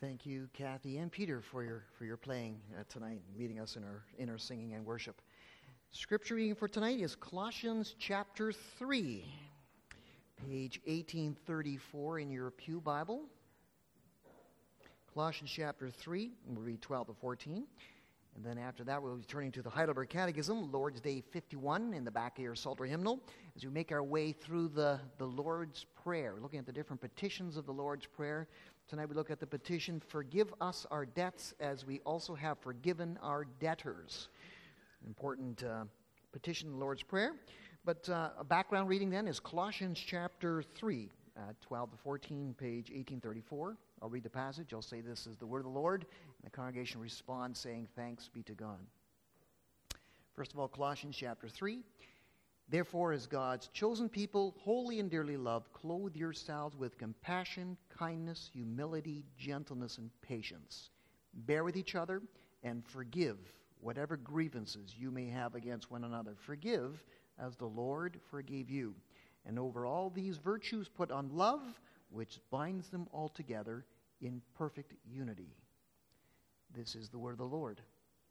Thank you, Kathy and Peter, for your playing tonight, leading us in our singing and worship. Scripture reading for tonight is Colossians chapter 3, page 1834 in your Pew Bible. Colossians chapter 3, we'll read 12 to 14. And then after that, we'll be turning to the Heidelberg Catechism, Lord's Day 51, in the back of your Psalter hymnal, as we make our way through the Lord's Prayer. We're looking at the different petitions of the Lord's Prayer. Tonight we look at the petition, forgive us our debts as we also have forgiven our debtors. Important petition in the Lord's Prayer. But a background reading then is Colossians chapter 3, 12 to 14, page 1834. I'll read the passage. I'll say this is the word of the Lord. And the congregation responds saying, thanks be to God. First of all, Colossians chapter 3. Therefore, as God's chosen people, holy and dearly loved, clothe yourselves with compassion, kindness, humility, gentleness, and patience. Bear with each other and forgive whatever grievances you may have against one another. Forgive as the Lord forgave you. And over all these virtues put on love, which binds them all together in perfect unity. This is the word of the Lord.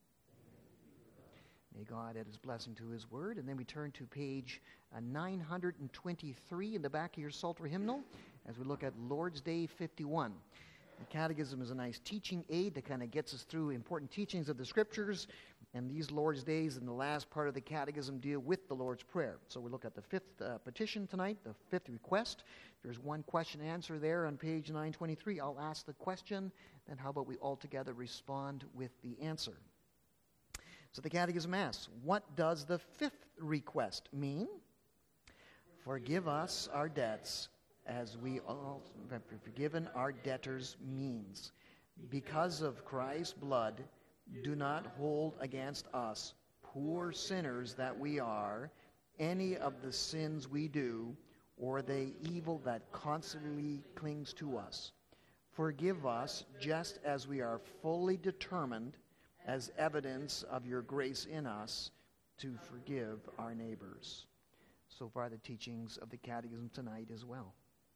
May God add his blessing to his word. And then we turn to page 923 in the back of your Psalter hymnal as we look at Lord's Day 51. The Catechism is a nice teaching aid that kind of gets us through important teachings of the Scriptures. And these Lord's Days in the last part of the Catechism deal with the Lord's Prayer. So we look at the fifth petition tonight, the fifth request. There's one question and answer there on page 923. I'll ask the question, then how about we all together respond with the answer? So the Catechism asks, what does the fifth request mean? Forgive us our debts as we all have forgiven our debtors means. Because of Christ's blood, do not hold against us, poor sinners that we are, any of the sins we do, or the evil that constantly clings to us. Forgive us just as we are fully determined, as evidence of your grace in us, to forgive our neighbors. So far the teachings of the Catechism tonight as well.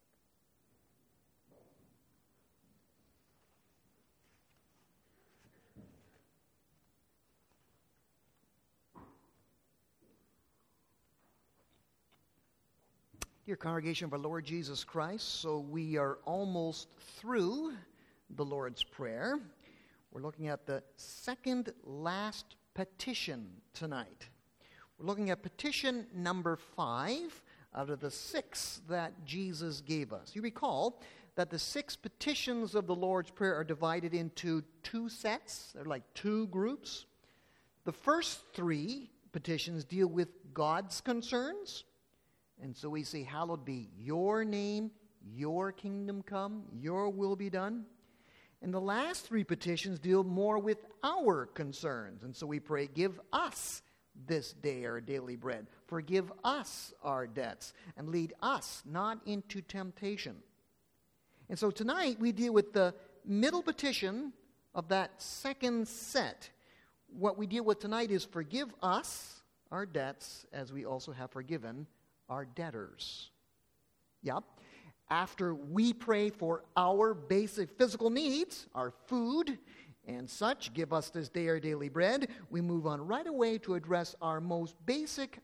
Dear congregation of our Lord Jesus Christ, so we are almost through the Lord's Prayer. We're looking at the second last petition tonight. We're looking at petition number 5 out of the 6 that Jesus gave us. You recall that the 6 petitions of the Lord's Prayer are divided into 2 sets. They're like 2 groups. The first 3 petitions deal with God's concerns. And so we say, hallowed be your name, your kingdom come, your will be done. And the last 3 petitions deal more with our concerns. And so we pray, give us this day our daily bread. Forgive us our debts and lead us not into temptation. And so tonight we deal with the middle petition of that second set. What we deal with tonight is forgive us our debts as we also have forgiven our debtors. Yep. After we pray for our basic physical needs, our food and such, give us this day our daily bread, we move on right away to address our most basic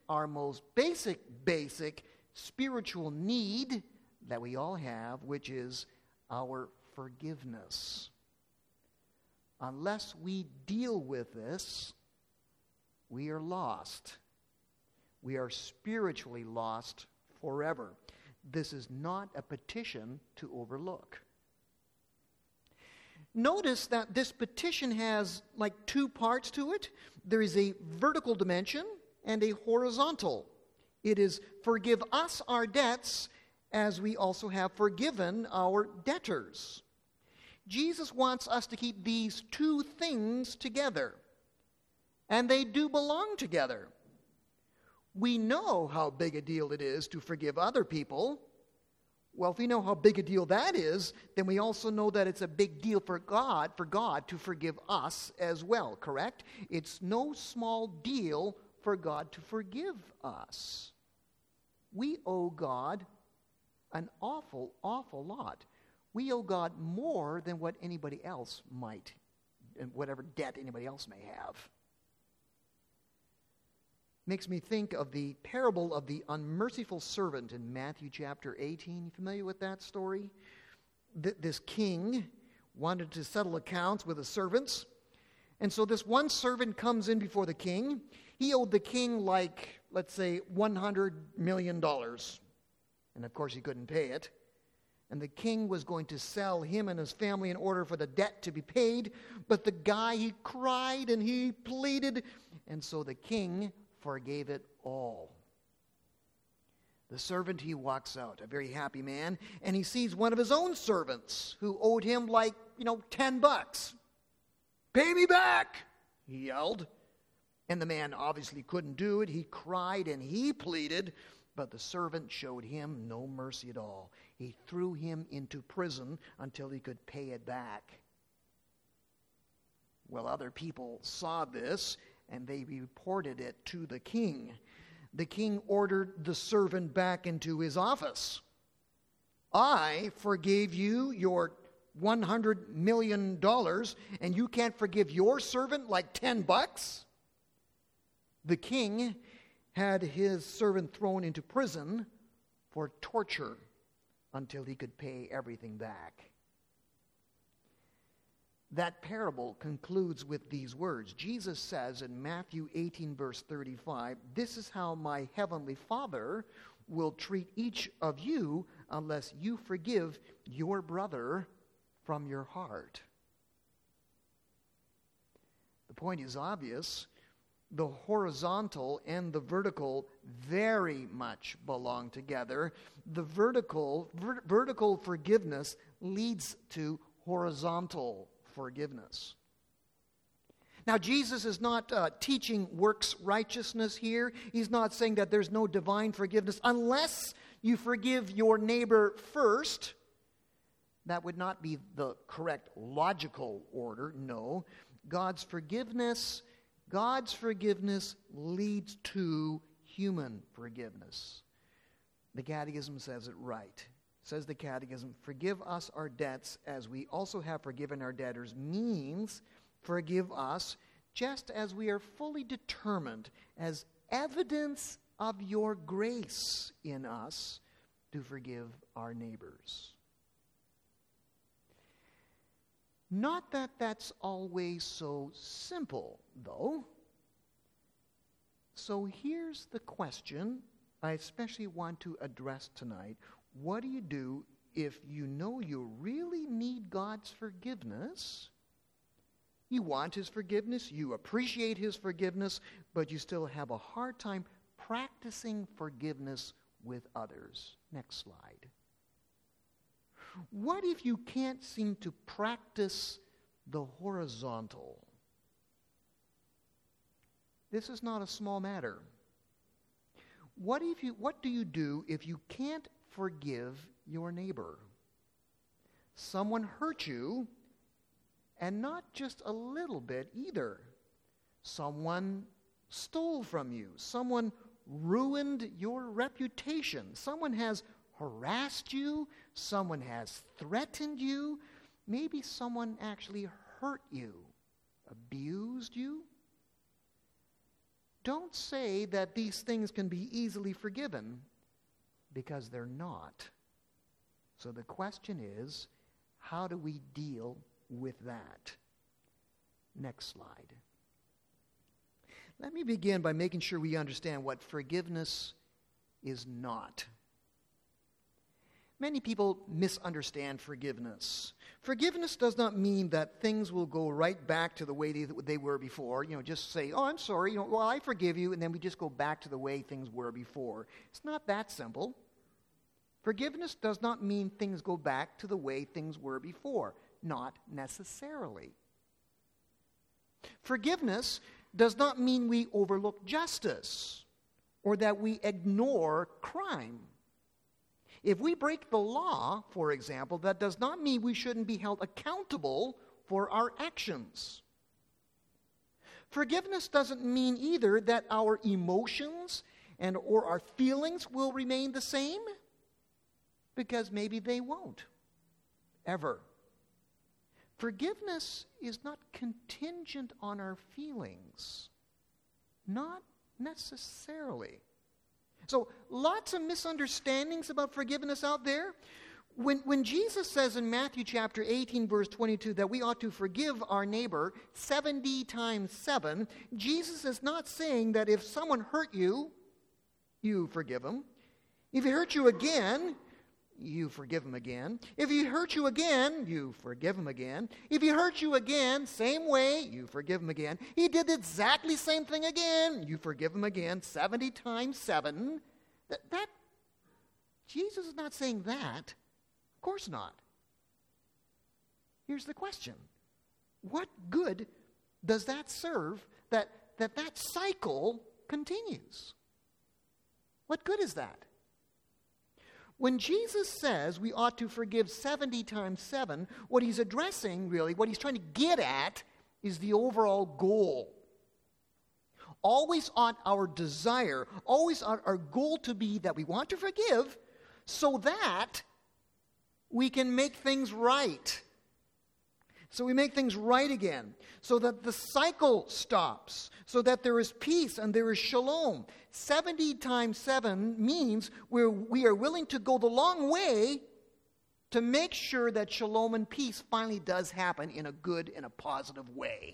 spiritual need that we all have, which is our forgiveness. Unless we deal with this, we are lost. We are spiritually lost forever. This is not a petition to overlook. Notice that this petition has like 2 parts to it. There is a vertical dimension and a horizontal. It is forgive us our debts as we also have forgiven our debtors. Jesus wants us to keep these 2 things together. And they do belong together. We know how big a deal it is to forgive other people. Well, if we know how big a deal that is, then we also know that it's a big deal for God to forgive us as well, correct? It's no small deal for God to forgive us. We owe God an awful lot. We owe God more than what anybody else might, and whatever debt anybody else may have. Makes me think of the parable of the unmerciful servant in Matthew chapter 18. You familiar with that story? This king wanted to settle accounts with his servants. And so this one servant comes in before the king. He owed the king like, let's say, $100 million. And of course he couldn't pay it. And the king was going to sell him and his family in order for the debt to be paid. But the guy, he cried and he pleaded. And so the king forgave it all. The servant, he walks out, a very happy man, and he sees one of his own servants who owed him like, $10. "Pay me back," he yelled. And the man obviously couldn't do it. He cried and he pleaded, but the servant showed him no mercy at all. He threw him into prison until he could pay it back. Well, other people saw this, and they reported it to the king. The king ordered the servant back into his office. "I forgave you your $100 million, and you can't forgive your servant like $10? The king had his servant thrown into prison for torture until he could pay everything back. That parable concludes with these words. Jesus says in Matthew 18, verse 35, "This is how my heavenly Father will treat each of you unless you forgive your brother from your heart." The point is obvious. The horizontal and the vertical very much belong together. The vertical forgiveness leads to horizontal forgiveness. Now, Jesus is not teaching works righteousness here. He's not saying that there's no divine forgiveness unless you forgive your neighbor first. That would not be the correct logical order. No. God's forgiveness leads to human forgiveness. The Catechism says it right. Says the Catechism, "Forgive us our debts as we also have forgiven our debtors," means forgive us just as we are fully determined as evidence of your grace in us to forgive our neighbors. Not that that's always so simple, though. So here's the question I especially want to address tonight. What do you do if you know you really need God's forgiveness? You want His forgiveness, you appreciate His forgiveness, but you still have a hard time practicing forgiveness with others. Next slide. What if you can't seem to practice the horizontal? This is not a small matter. What do you do if you can't forgive your neighbor? Someone hurt you, and not just a little bit either. Someone stole from you. Someone ruined your reputation. Someone has harassed you. Someone has threatened you. Maybe someone actually hurt you, abused you. Don't say that these things can be easily forgiven, because they're not. So the question is, how do we deal with that? Next slide. Let me begin by making sure we understand what forgiveness is not. Many people misunderstand forgiveness. Forgiveness does not mean that things will go right back to the way they were before. Just say, "Oh, I'm sorry, well, I forgive you," and then we just go back to the way things were before. It's not that simple. Forgiveness does not mean things go back to the way things were before. Not necessarily. Forgiveness does not mean we overlook justice or that we ignore crime. If we break the law, for example, that does not mean we shouldn't be held accountable for our actions. Forgiveness doesn't mean either that our emotions or our feelings will remain the same, because maybe they won't. forever. Forgiveness is not contingent on our feelings. Not necessarily. So, lots of misunderstandings about forgiveness out there. When Jesus says in Matthew chapter 18, verse 22, that we ought to forgive our neighbor 70 times 7, Jesus is not saying that if someone hurt you, you forgive him. If he hurt you again, you forgive him again. If he hurt you again, you forgive him again. If he hurt you again, same way, you forgive him again. He did the exactly same thing again, you forgive him again, 70 times 7. That Jesus is not saying that. Of course not. Here's the question. What good does that serve that cycle continues? What good is that? When Jesus says we ought to forgive 70 times 7, what he's addressing, really, what he's trying to get at is the overall goal. Always ought our desire, always ought our goal to be that we want to forgive so that we can make things right. So we make things right again, so that the cycle stops, so that there is peace and there is shalom. 70 times 7 means we are willing to go the long way to make sure that shalom and peace finally does happen in a good and a positive way.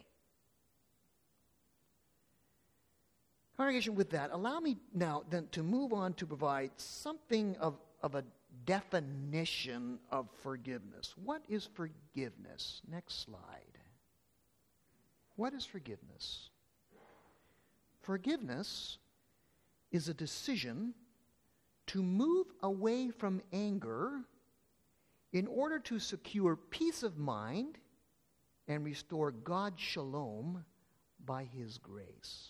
Congregation, with that, allow me now then to move on to provide something of a definition of forgiveness. What is forgiveness? Next slide. What is forgiveness? Forgiveness is a decision to move away from anger in order to secure peace of mind and restore God's shalom by His grace.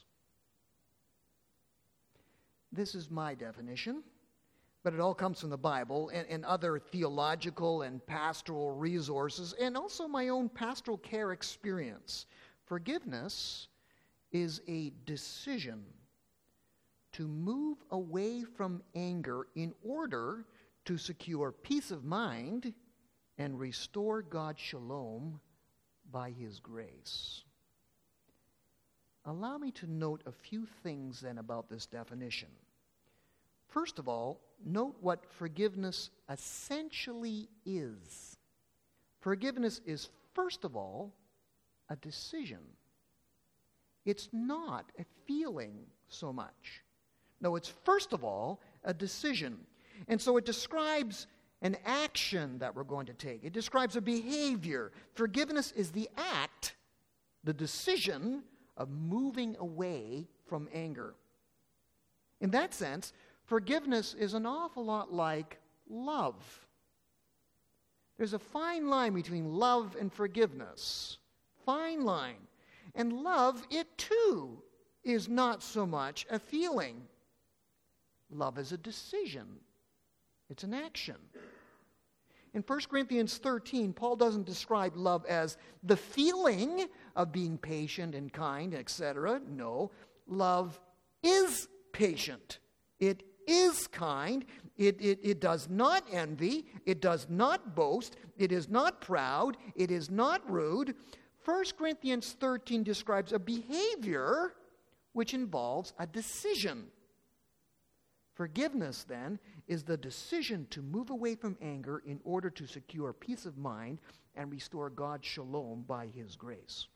This is my definition, but it all comes from the Bible and other theological and pastoral resources, and also my own pastoral care experience. Forgiveness is a decision to move away from anger in order to secure peace of mind and restore God's shalom by His grace. Allow me to note a few things then about this definition. First of all, note what forgiveness essentially is. Forgiveness is, first of all, a decision. It's not a feeling so much. No, it's first of all a decision. And so it describes an action that we're going to take. It describes a behavior. Forgiveness is the act, the decision of moving away from anger. In that sense, forgiveness is an awful lot like love. There's a fine line between love and forgiveness. Fine line. And love, it too, is not so much a feeling. Love is a decision. It's an action. In 1 Corinthians 13, Paul doesn't describe love as the feeling of being patient and kind, etc. No, love is patient. It is kind. It does not envy. It does not boast. It is not proud. It is not rude. 1 Corinthians 13 describes a behavior which involves a decision. Forgiveness, then, is the decision to move away from anger in order to secure peace of mind and restore God's shalom by His grace.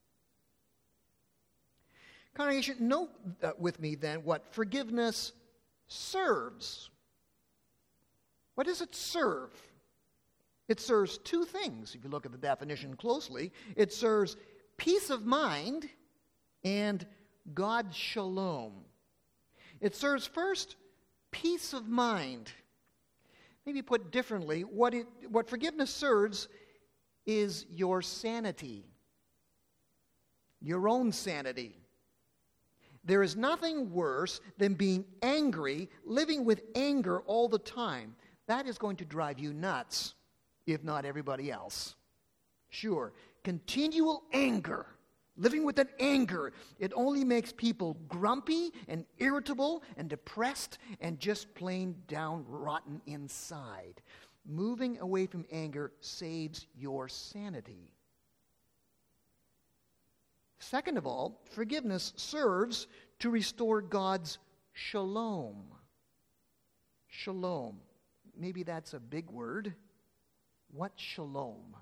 Congregation, note with me, then, what forgiveness serves. What does it serve? It serves two things, if you look at the definition closely. It serves peace of mind and God's shalom. It serves first peace of mind. Maybe put differently, what forgiveness serves is your sanity, your own sanity. There is nothing worse than being angry, living with anger all the time. That is going to drive you nuts, if not everybody else. Sure, continual anger, living with an anger, it only makes people grumpy and irritable and depressed and just plain down rotten inside. moving away from anger saves your sanity. Second of all, forgiveness serves to restore God's shalom. Shalom. Maybe that's a big word. What's shalom?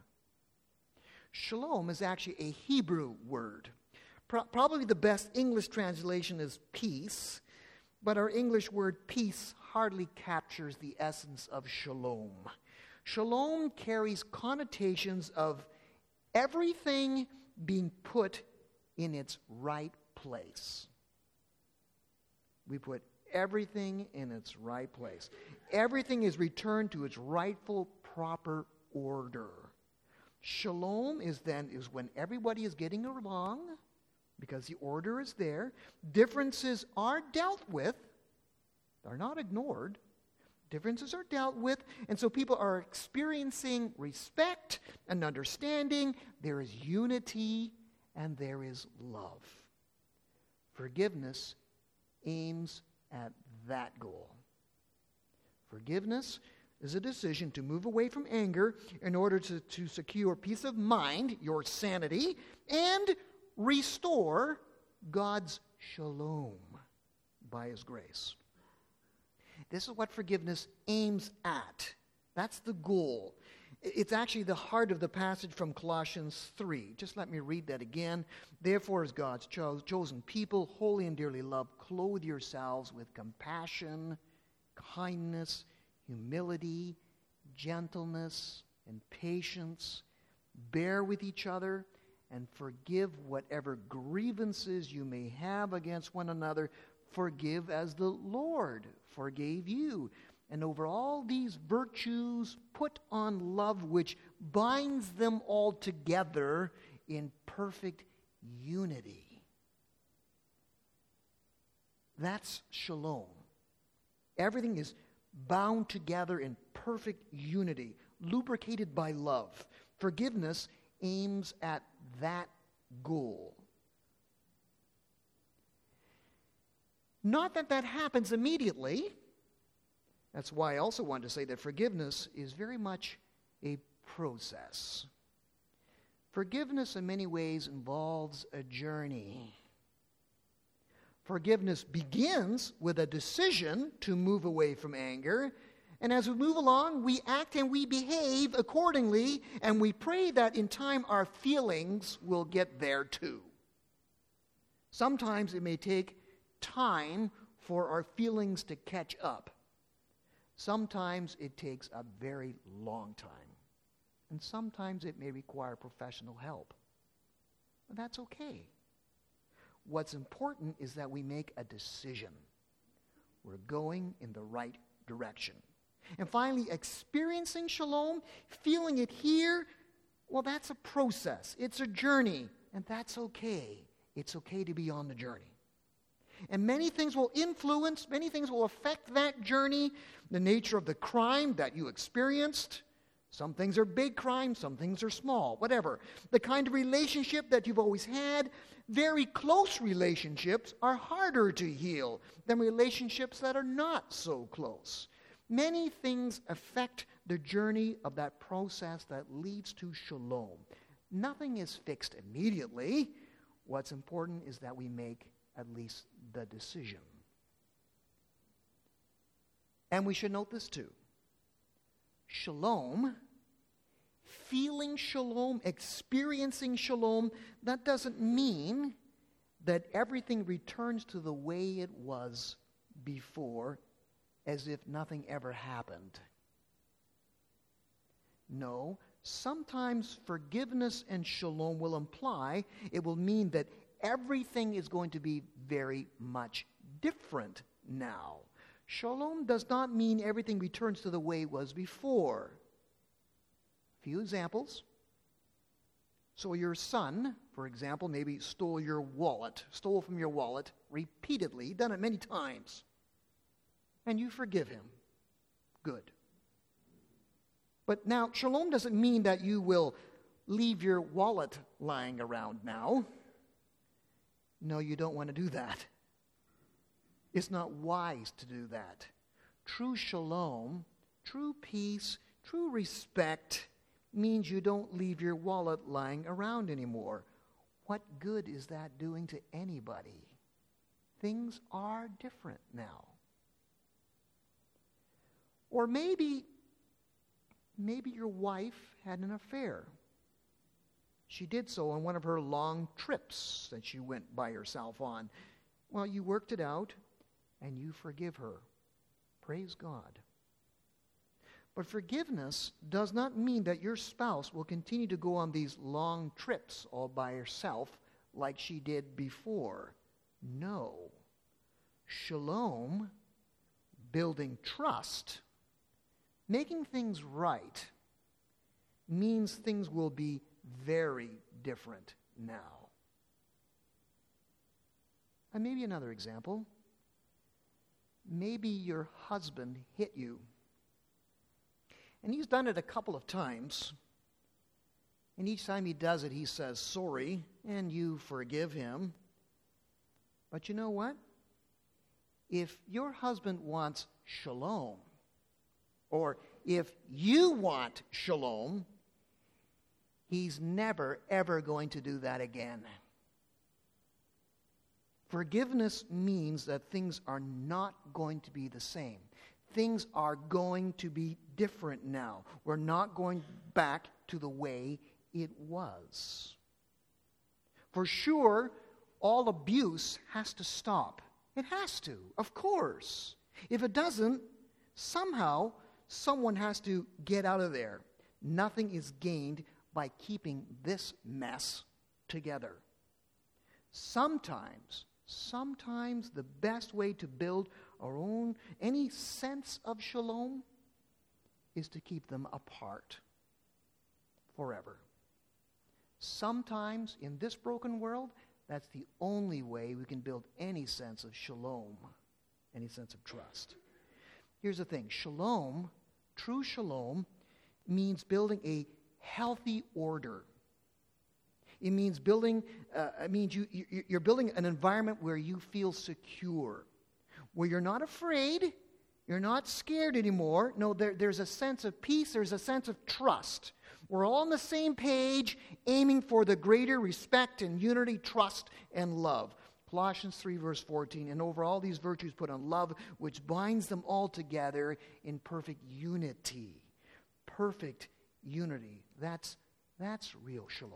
Shalom is actually a Hebrew word. Probably the best English translation is peace, but our English word peace hardly captures the essence of shalom. Shalom carries connotations of everything being put in its right place. We put everything in its right place. Everything is returned to its rightful, proper order. Shalom is when everybody is getting along, because the order is there. Differences are dealt with. They're not ignored. Differences are dealt with, and so people are experiencing respect and understanding. There is unity and there is love. Forgiveness aims at that goal. Forgiveness is a decision to move away from anger in order to secure peace of mind, your sanity, and restore God's shalom by His grace. This is what forgiveness aims at. That's the goal. It's actually the heart of the passage from Colossians 3. Just let me read that again. Therefore, as God's chosen people, holy and dearly loved, clothe yourselves with compassion, kindness, humility, gentleness, and patience. Bear with each other and forgive whatever grievances you may have against one another. Forgive as the Lord forgave you. And over all these virtues, put on love, which binds them all together in perfect unity. That's shalom. Everything is bound together in perfect unity, lubricated by love. Forgiveness aims at that goal. Not that that happens immediately. That's why I also want to say that forgiveness is very much a process. Forgiveness in many ways involves a journey. Forgiveness begins with a decision to move away from anger. And as we move along, we act and we behave accordingly, and we pray that in time our feelings will get there too. Sometimes it may take time for our feelings to catch up. Sometimes it takes a very long time. And sometimes it may require professional help. And that's okay. What's important is that we make a decision. We're going in the right direction. And finally, experiencing shalom, feeling it here, well, that's a process. It's a journey, and that's okay. It's okay to be on the journey. And many things will influence, many things will affect that journey, the nature of the crime that you experienced. Some things are big crimes, some things are small, whatever. The kind of relationship that you've always had. Very close relationships are harder to heal than relationships that are not so close. Many things affect the journey of that process that leads to shalom. Nothing is fixed immediately. What's important is that we make at least the decision. And we should note this too. Shalom, feeling shalom, experiencing shalom, that doesn't mean that everything returns to the way it was before, as if nothing ever happened. No, sometimes forgiveness and shalom will imply, it will mean that everything is going to be very much different now. Shalom does not mean everything returns to the way it was before. A few examples. So your son, for example, maybe stole from your wallet repeatedly, done it many times, and you forgive him. Good. But now, shalom doesn't mean that you will leave your wallet lying around now. No, you don't want to do that. It's not wise to do that. True shalom, true peace, True respect means you don't leave your wallet lying around anymore. What good is that doing to anybody? Things are different now. Or maybe your wife had an affair. She did so on one of her long trips that she went by herself on. Well, you worked it out, and you forgive her. Praise God. But forgiveness does not mean that your spouse will continue to go on these long trips all by herself like she did before. No. Shalom, building trust, making things right, means things will be very different now. And maybe another example. Maybe your husband hit you. And he's done it a couple of times. And each time he does it, he says sorry, and you forgive him. But you know what? If your husband wants shalom, or if you want shalom, he's never, ever going to do that again. Forgiveness means that things are not going to be the same. Things are going to be different now. We're not going back to the way it was. For sure, all abuse has to stop. It has to, of course. If it doesn't, somehow someone has to get out of there. Nothing is gained by keeping this mess together. Sometimes the best way to build our own, any sense of shalom, is to keep them apart forever. Sometimes in this broken world, that's the only way we can build any sense of shalom, any sense of trust. Here's the thing. Shalom, true shalom, means building a healthy order. It means building. You're building an environment where you feel secure, where you're not afraid, you're not scared anymore. No, there's a sense of peace. There's a sense of trust. We're all on the same page, aiming for the greater respect and unity, trust and love. Colossians 3, verse 14. And over all these virtues put on love, which binds them all together in perfect unity. Perfect unity. That's real shalom.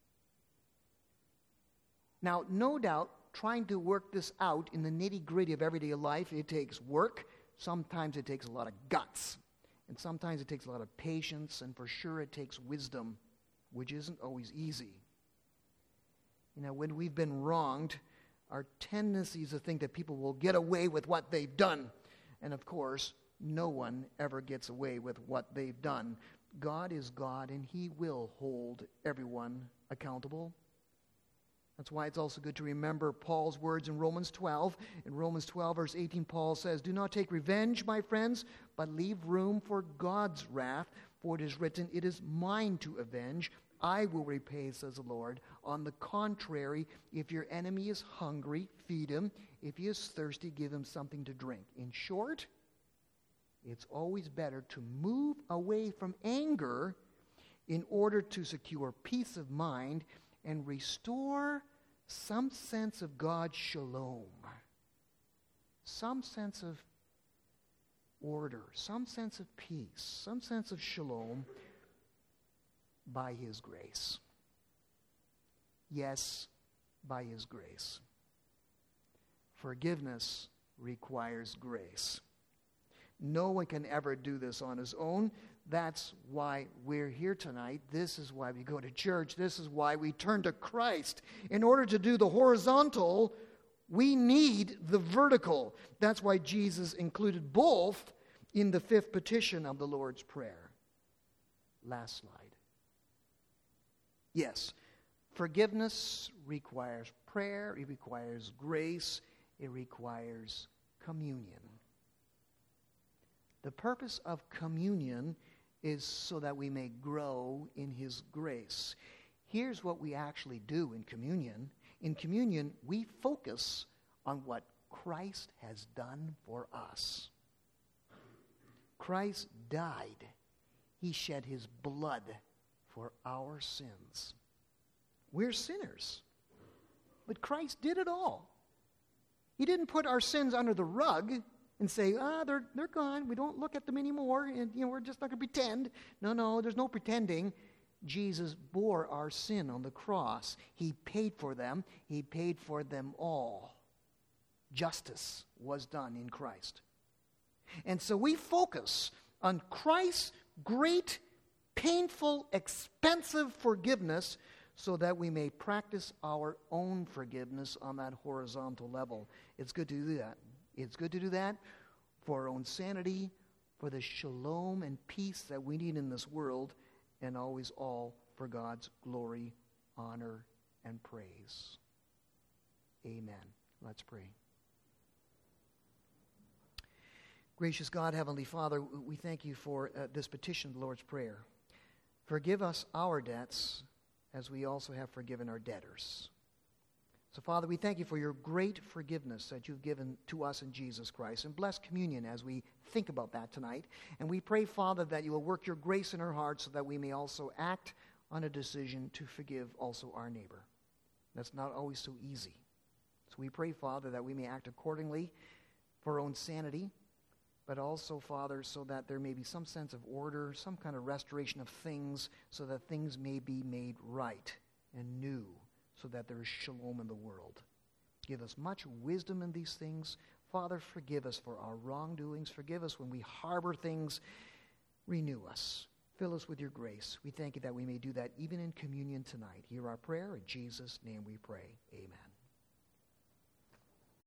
Now, no doubt, trying to work this out in the nitty-gritty of everyday life, it takes work. Sometimes it takes a lot of guts. And sometimes it takes a lot of patience, and for sure it takes wisdom, which isn't always easy. You know, when we've been wronged, our tendency is to think that people will get away with what they've done. And of course, no one ever gets away with what they've done. God is God, and He will hold everyone accountable. That's why it's also good to remember Paul's words in Romans 12. In Romans 12, verse 18, Paul says, "Do not take revenge, my friends, but leave room for God's wrath. For it is written, 'It is mine to avenge. I will repay,' says the Lord. On the contrary, if your enemy is hungry, feed him. If he is thirsty, give him something to drink." In short, it's always better to move away from anger in order to secure peace of mind and restore some sense of God's shalom, some sense of order, some sense of peace, some sense of shalom by His grace. Yes, by His grace. Forgiveness requires grace. No one can ever do this on his own. That's why we're here tonight. This is why we go to church. This is why we turn to Christ. In order to do the horizontal, we need the vertical. That's why Jesus included both in the fifth petition of the Lord's Prayer. Last slide. Yes, forgiveness requires prayer. It requires grace. It requires communion. The purpose of communion is so that we may grow in His grace. Here's what we actually do in communion. In communion, we focus on what Christ has done for us. Christ died. He shed his blood for our sins. We're sinners, but Christ did it all. He didn't put our sins under the rug and say, they're gone. We don't look at them anymore, and we're just not going to pretend. No, there's no pretending. Jesus bore our sin on the cross. He paid for them. He paid for them all. Justice was done in Christ. And so we focus on Christ's great, painful, expensive forgiveness so that we may practice our own forgiveness on that horizontal level. It's good to do that. It's good to do that for our own sanity, for the shalom and peace that we need in this world, and always all for God's glory, honor, and praise. Amen. Let's pray. Gracious God, Heavenly Father, we thank you for this petition, the Lord's Prayer. Forgive us our debts as we also have forgiven our debtors. So, Father, we thank you for your great forgiveness that you've given to us in Jesus Christ. And bless communion as we think about that tonight. And we pray, Father, that you will work your grace in our hearts so that we may also act on a decision to forgive also our neighbor. That's not always so easy. So we pray, Father, that we may act accordingly for our own sanity, but also, Father, so that there may be some sense of order, some kind of restoration of things, so that things may be made right and new, so that there is shalom in the world. Give us much wisdom in these things. Father, forgive us for our wrongdoings. Forgive us when we harbor things. Renew us. Fill us with your grace. We thank you that we may do that even in communion tonight. Hear our prayer. In Jesus' name we pray. Amen.